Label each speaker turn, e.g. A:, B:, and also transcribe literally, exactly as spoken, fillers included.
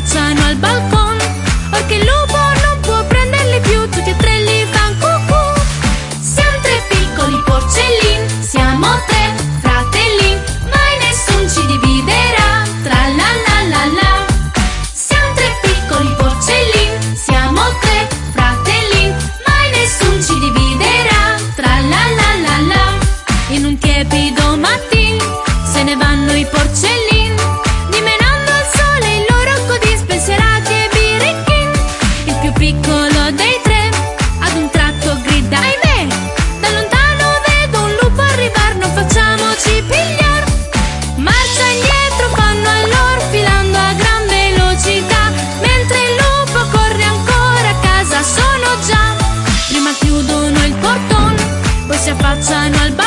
A: affacciano al balcon, perché il lupo non può prenderli più, tutti e tre li fan cucù. Siamo tre piccoli porcellin, siamo tre fratellin, mai nessun ci dividerà, tra la la la la. Siamo tre piccoli porcellin, siamo tre fratellin, mai nessun ci dividerà, tra la la la la. In un tiepido mattin se ne vanno i porcellin, dimenando al sole i loro codin spensierati e biricchin. Il più piccolo dei tre ad un tratto grida: ahimè, da lontano vedo un lupo arrivar, non facciamoci pigliar. Marcia indietro fanno allora, filando a gran velocità, mentre il lupo corre ancora, a casa sono già. Prima chiudono il portone, poi si affacciano al balcone,